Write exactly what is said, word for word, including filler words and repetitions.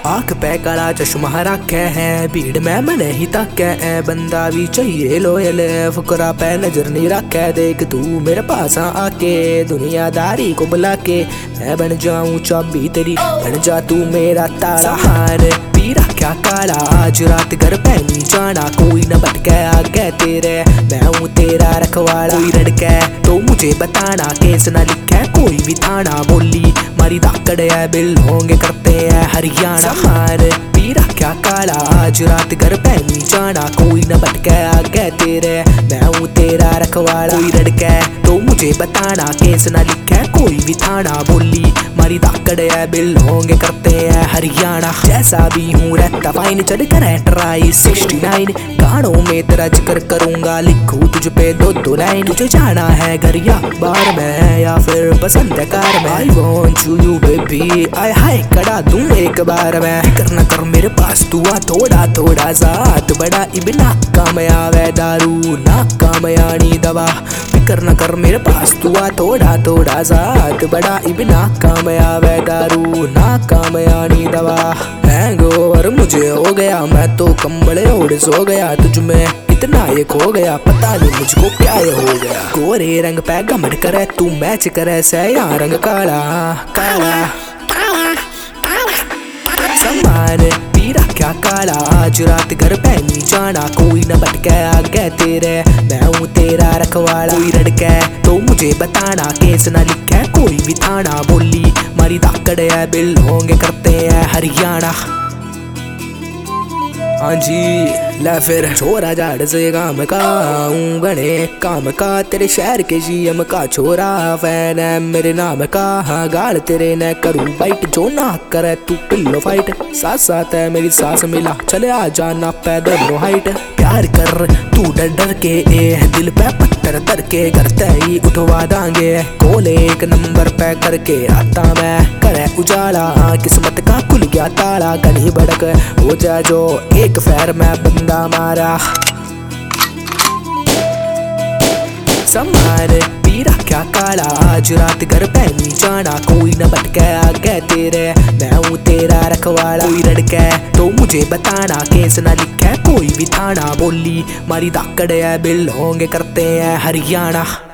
आंख पे काला चश्मा रखे है, भीड़ में मने ही तक है, बंदा भी चाहिए लोयल, फुकरा पे नजर नहीं रखे। देख तू मेरे पास आके दुनियादारी को बुला के, मैं बन जाऊं चाबी तेरी, बन जा तू मेरा ताला। हार पीरा क्या काला, आज रात घर पे नहीं जाना, कोई न भटके आगे तेरे, मैं हूँ तेरा रखवाला। कोई रड़के तो मुझे बताना, केस न लिखे कोई भी थाना, बोली मारी धाकड़ है बिल होंगे करते हैं हरियाणा। हार पीरा क्या काला, आज रात घर पे नहीं जाना, कोई न भटके आगे तेरे, मैं हूँ तेरा रखवाला। कोई रड़के तो मुझे बताना, केस न लिखे कोई भी थाना, बोली मारी धाकड़ है बिल होंगे करते हैं हरियाणा। जैसा भी हूँ रहता फाइन, चढ़ कर है ट्राई सिक्सटी नाइन, गानों में तेरा जिक्र करूंगा, लिखूं तुझ पे दो दो लाइन। तुझे जाना है घर या बार में, या फिर पसंद है कार में, आई वॉन्ट यू बेबी, आई हाय करा दूं एक बार में। फिक्र न कर मेरे पास तू आ, थोड़ा थोड़ा साथ बड़ा इबना कामयाब है दारू ना कामयानी दवा। फिक्र न कर मेरे पास तू आ, थोड़ा थोड़ा साथ बड़ा इबना कामयाब है दारू ना कामयानी दवा। हैंगओवर मुझे हो गया, मैं तो कंबले ओढ़ सो गया, तुझ में इतना ये खो गया, पता नहीं मुझको क्या ये हो गया। गोरे रंग पे घमंड करे तू, मैच करे सया रंग काला काला। सम्मान पीरा क्या काला, आज रात घर पे नहीं जाना, कोई न भटके आगे तेरे, मैं हूँ तेरा रखवाला। कोई रड़के तो मुझे बताना, केस न लिखे कोई भी थाना, बोली मारी धाकड़ है बिल होंगे करते हैं हरियाणा। हाँ जी ला फिर छोरा झाड़ से काम का हूँ गणे काम का, तेरे शहर के सीएम का छोरा फैन है मेरे नाम का। हाँ गाल तेरे न करूँ बाइट, जो ना करे तू पिल्लो फाइट, साथ साथ है मेरी सांस मिला, चले आ जाना पैदल नो हाइट। प्यार कर तू डर डर के, ए दिल पे पत्थर धर के, करते ही उठवा दांगे कोले एक नंबर पे करके, आता मैं करे उजाला, किस्मत का खुल गया ताला, गनी बड़क हो जा जो एक फैर में बंदा मारा। सम्मान पीरा क्या काला, आज रात घर पे नहीं जाना, कोई न भटके आगे तेरे, मैं हूँ तेरा रखवाला। कोई रड़के तो मुझे बताना, केस न लिखे कोई भी थाना, बोली मारी धाकड़ है बिल होंगे करते हैं हरियाणा।